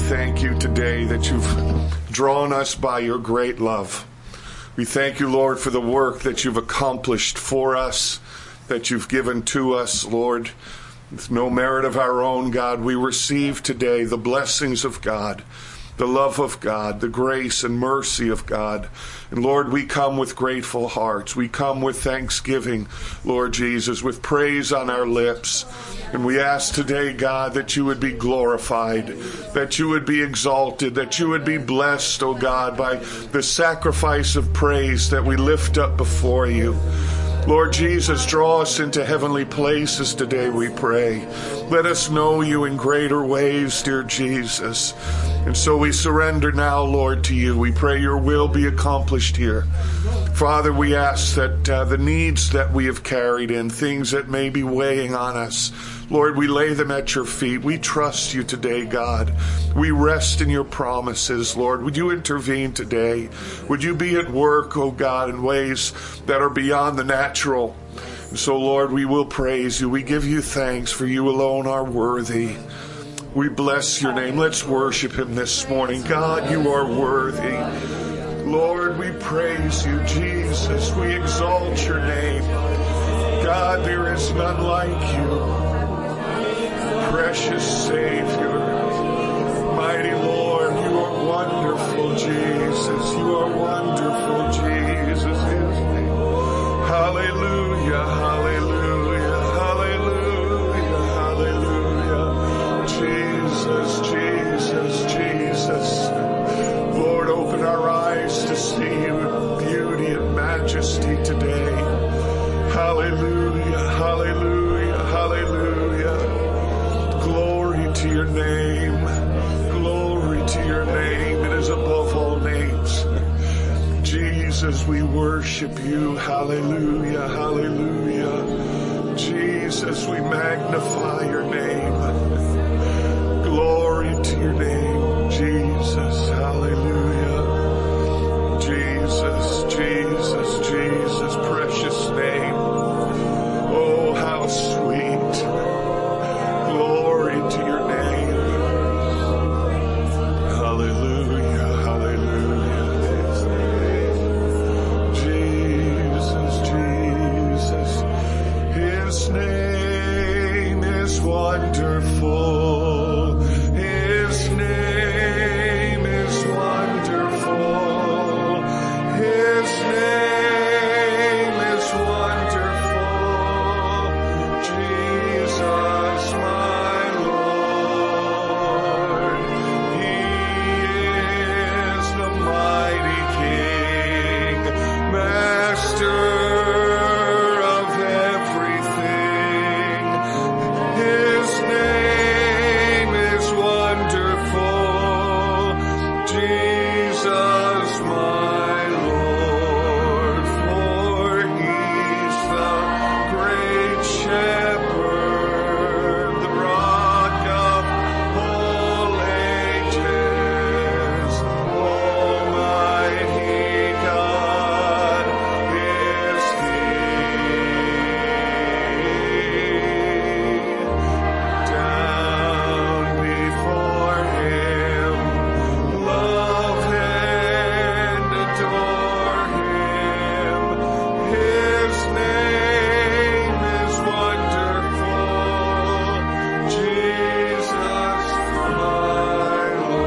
thank you today that you've drawn us by your great love. We thank you, Lord, for the work that you've accomplished for us, that you've given to us, Lord. With no merit of our own, God, we receive today the blessings of God, the love of God, the grace and mercy of God. And Lord, we come with grateful hearts. We come with thanksgiving, Lord Jesus, with praise on our lips. And we ask today, God, that you would be glorified, that you would be exalted, that you would be blessed, oh God, by the sacrifice of praise that we lift up before you. Lord Jesus, draw us into heavenly places today, we pray. Let us know you in greater ways, dear Jesus. And so we surrender now, Lord, to you. We pray your will be accomplished here. Father, we ask that the needs that we have carried in, things that may be weighing on us, Lord, we lay them at your feet. We trust you today, God. We rest in your promises, Lord. Would you intervene today? Would you be at work, oh God, in ways that are beyond the natural? And so, Lord, we will praise you. We give you thanks, for you alone are worthy. We bless your name. Let's worship him this morning. God, you are worthy. Lord, we praise you, Jesus. We exalt your name. God, there is none like you. Precious Savior, mighty Lord, you are wonderful, Jesus. You are wonderful, Jesus. Hallelujah, hallelujah, hallelujah, hallelujah. Jesus, Jesus, Jesus. Lord, open our eyes to see you in beauty and majesty today. Hallelujah, hallelujah, hallelujah. Glory to your name. Glory to your name. It is above all names. Jesus, we worship you. Hallelujah, hallelujah. Jesus, we magnify your name. Glory to your name, Jesus. Hallelujah. Jesus, Jesus, Jesus, precious name. Oh, how sweet. Glory to your name. Hallelujah, hallelujah. Jesus, Jesus. His name is wonderful. His name is wonderful. His name is wonderful. Jesus, my Lord. He is the mighty King, Master of everything. His name is wonderful. Jesus, my Lord. For he's the great shepherd, the rock of all ages. Almighty God is he. Down before him, love and adore him. His name is wonderful. Jesus, my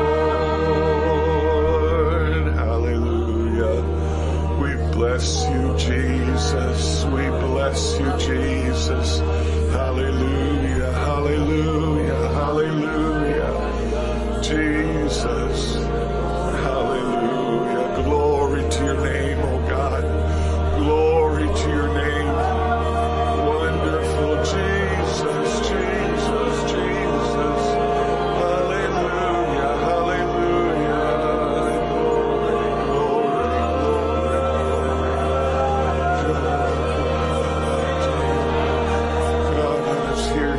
Lord. Hallelujah. We bless you, Jesus. We bless you, Jesus. Hallelujah, hallelujah, hallelujah. Jesus. Hallelujah. Glory to your name, oh God. Glory to your name. Wonderful Jesus, Jesus, Jesus. Hallelujah, hallelujah. Glory, glory, glory. God is here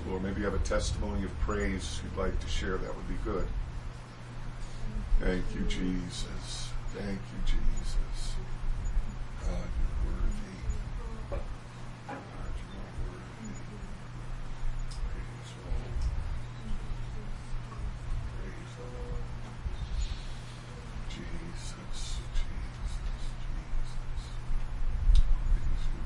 Lord. Maybe you have a testimony of praise you'd like to share. That would be good. Thank you, Jesus. Thank you, Jesus. God, you're worthy. God, you are worthy. Praise the Lord. Praise the Lord. Jesus, Jesus, Jesus. Praise you.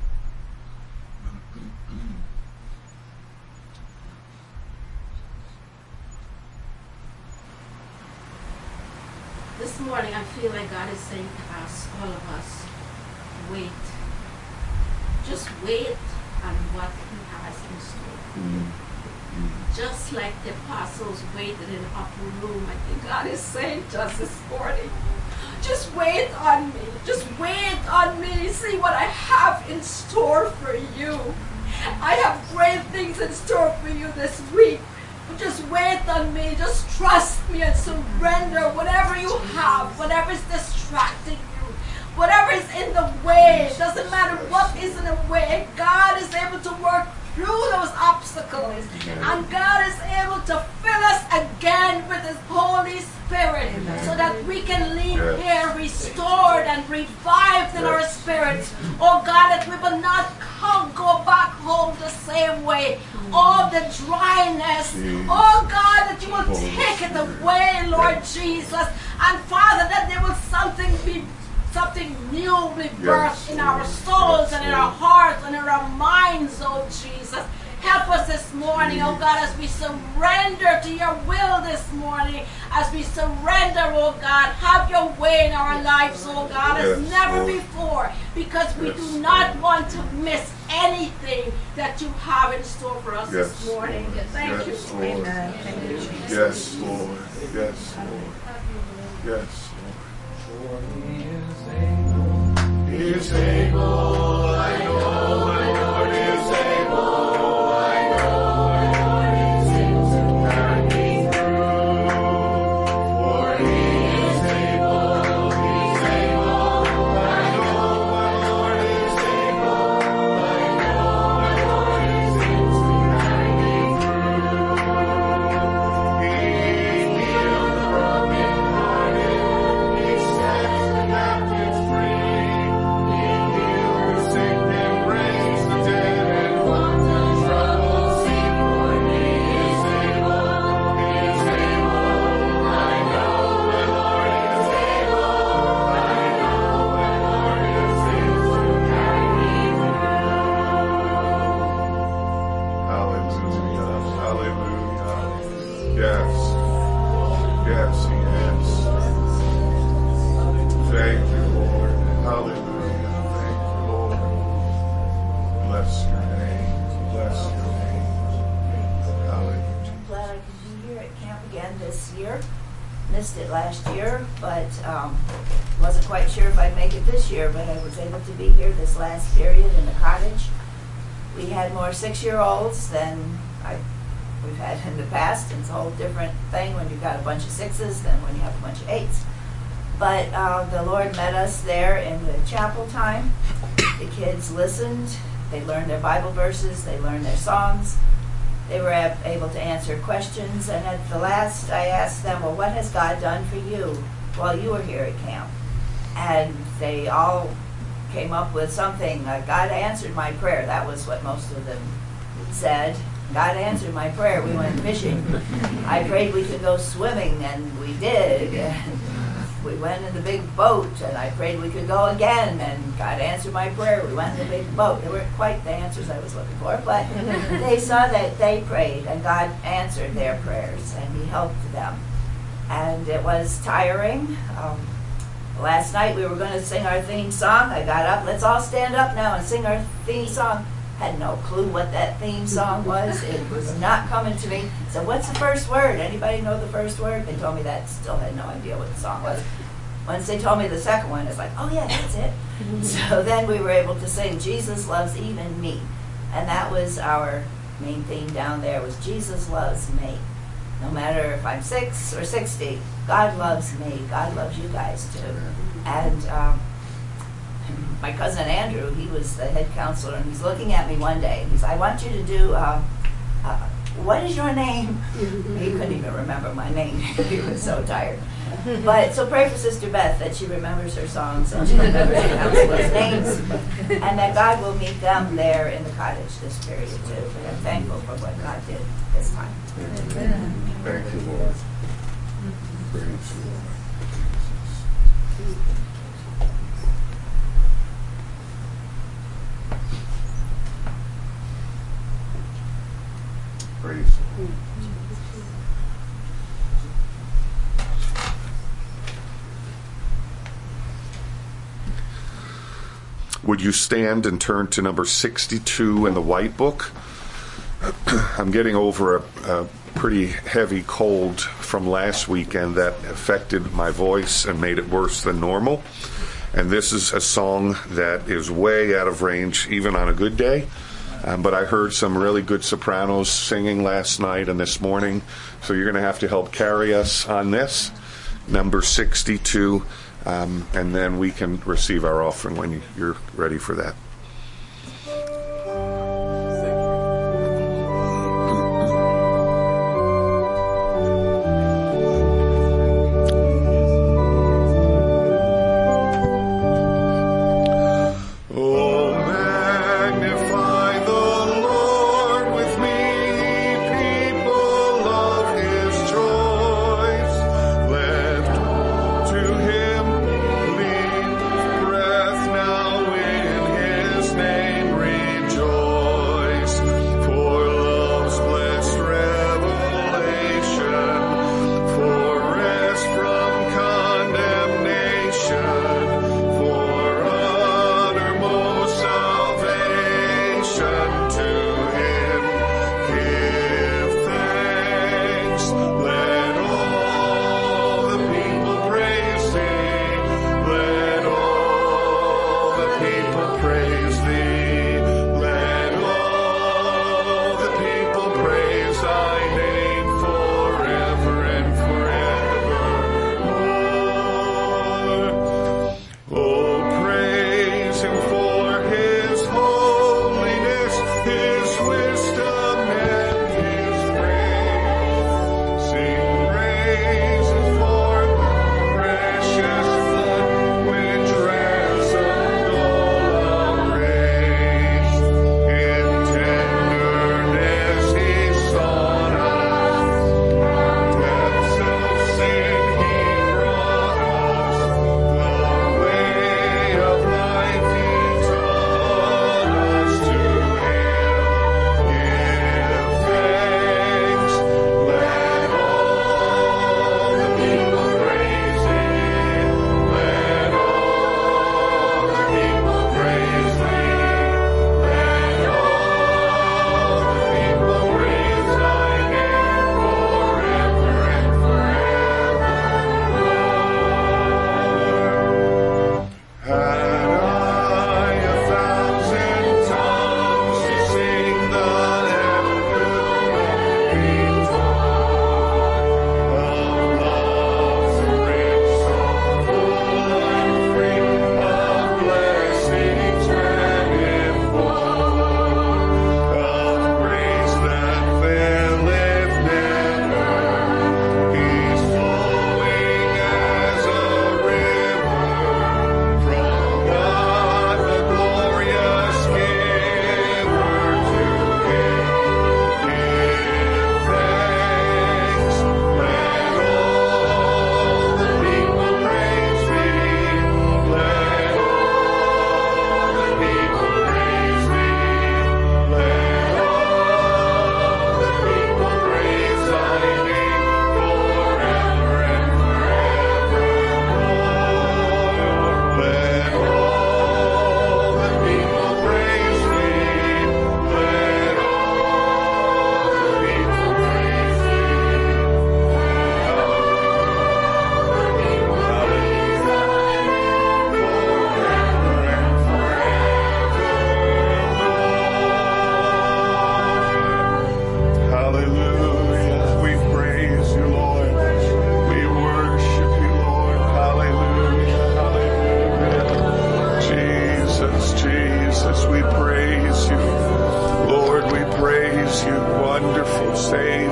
This morning I feel like God is saying to us, all of us, wait. Just wait on what He has in store. Just like the apostles waited in the upper room, I think God is saying to us this morning, just wait on me. Just wait on me. See what I have in store for you. I have great things in store for you this week. But just wait on me. Just trust me and surrender whatever you have, whatever is distracting you, whatever is in the way. It doesn't matter what is in the way. God is able to work through those obstacles. And God is able to fill us again with His Holy Spirit so that we can leave here restored and revived in our spirits. Oh God, that we will not go back home the same way. All the dryness. Oh God, that you will take it away, Lord Jesus. And Father, that there will something new be birthed in our souls and in our hearts and in our minds, oh Jesus. Help us this morning, oh God, as we surrender to your will this morning, as we surrender, oh God, have your way in our lives, oh God, as never before, because we do not want to miss anything that you have in store for us this morning. Thank you. Amen. Thank you, Jesus. Yes, Lord. Yes, Lord. Yes, Lord. He is able, I know the Lord is able, I know the Lord is able to carry me through. For He is able, He's able, I know the Lord is able, I know the Lord is able to carry me through. He healed the brokenhearted, He sets the captives free. Missed it last year, but wasn't quite sure if I'd make it this year, but I was able to be here this last period in the cottage. We had more 6-year-olds than we've had in the past, and it's a whole different thing when you've got a bunch of 6s than when you have a bunch of 8s. But the Lord met us there in the chapel time. The kids listened, they learned their Bible verses, they learned their songs. They were able to answer questions, and at the last I asked them, well, what has God done for you while you were here at camp? And they all came up with something. God answered my prayer. That was what most of them said. God answered my prayer. We went fishing. I prayed we could go swimming, and we did. And we went in the big boat, and I prayed we could go again, and God answered my prayer. We went in the big boat. They weren't quite the answers I was looking for, but they saw that they prayed, and God answered their prayers, and He helped them. And it was tiring. Last night we were going to sing our theme song. I got up, let's all stand up now and sing our theme song. Had no clue what that theme song was. It was not coming to me. So what's the first word? Anybody know the first word? They told me that. Still had no idea what the song was. Once they told me the second one, it's like, oh yeah, that's it. So then we were able to sing Jesus Loves Even Me. And that was our main theme down there, was Jesus loves me. No matter if I'm 6 or 60, God loves me. God loves you guys too. And my cousin Andrew, he was the head counselor, and he's looking at me one day, and he's, I want you to do what is your name? He couldn't even remember my name. He was so tired. But so pray for Sister Beth that she remembers her songs and she remembers her counselors' names, and that God will meet them there in the cottage this period too. But I'm thankful for what God did this time. Amen. Thank you, Lord. Praise you, Lord. Praise the Lord. Would you stand and turn to number 62 in the White Book? I'm getting over a pretty heavy cold from last weekend that affected my voice and made it worse than normal. And this is a song that is way out of range, even on a good day. But I heard some really good sopranos singing last night and this morning, so you're going to have to help carry us on this. Number 62. And then we can receive our offering when you're ready for that. Him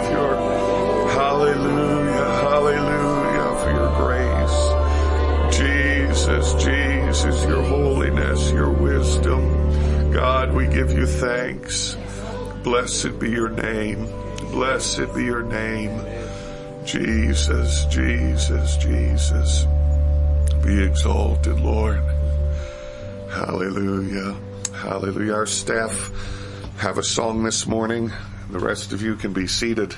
with your hallelujah, hallelujah for your grace. Jesus, Jesus, your holiness, your wisdom. God, we give you thanks. Blessed be your name. Blessed be your name. Jesus, Jesus, Jesus. Be exalted, Lord. Hallelujah. Hallelujah. Our staff have a song this morning. The rest of you can be seated.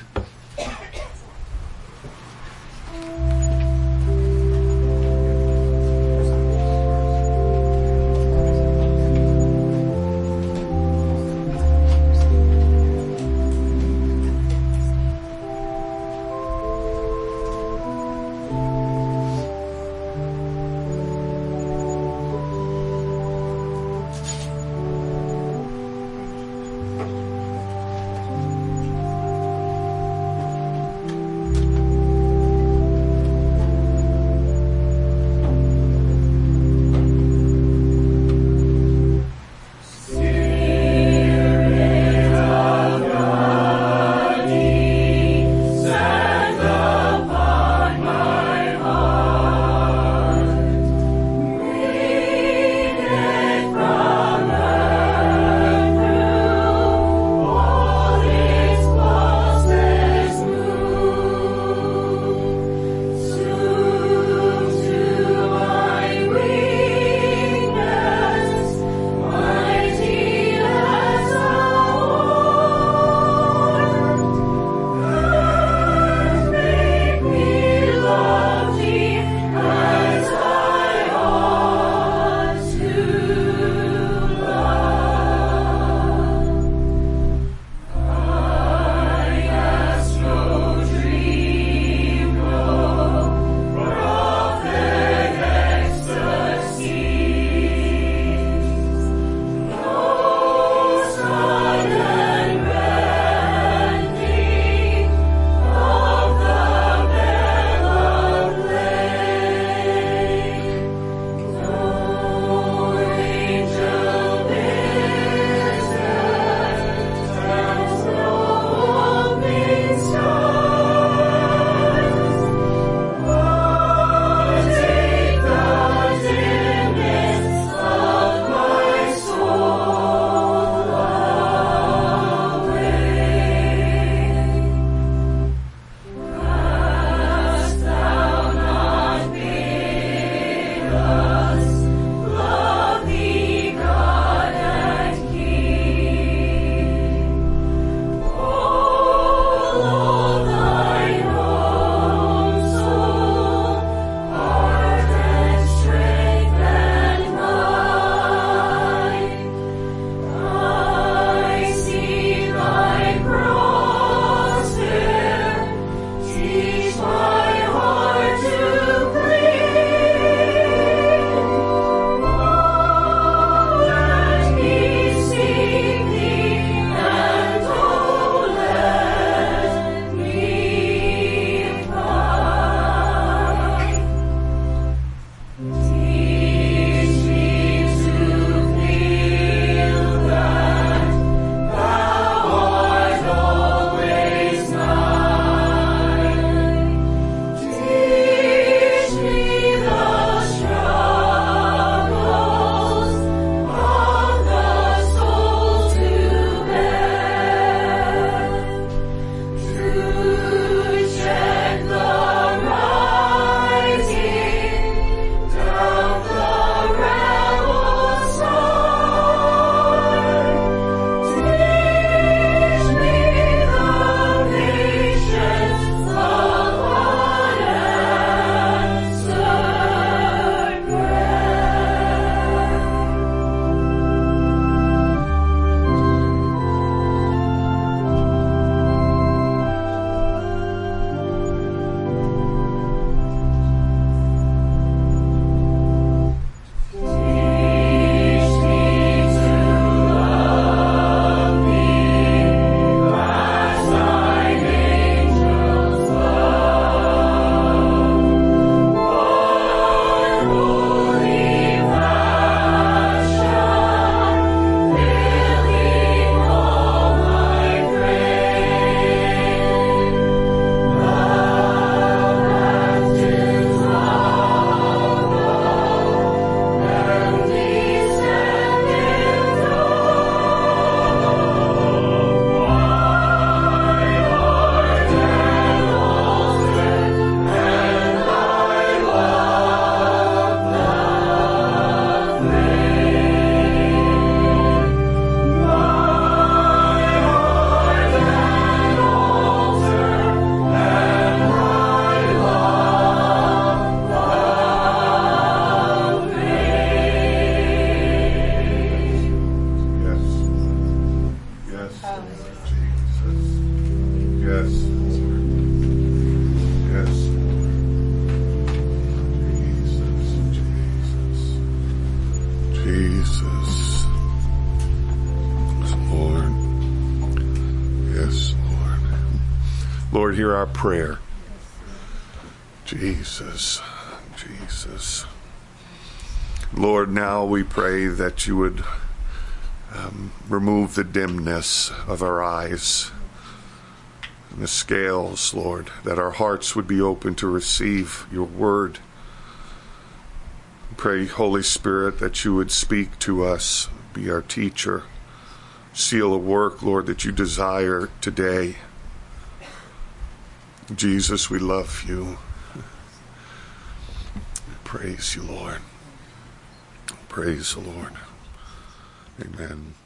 Lord, hear our prayer. Jesus, Jesus. Lord, now we pray that you would remove the dimness of our eyes and the scales, Lord, that our hearts would be open to receive your word. Pray, Holy Spirit, that you would speak to us, be our teacher, seal a work, Lord, that you desire today. Jesus, we love you. Praise you, Lord. Praise the Lord. Amen.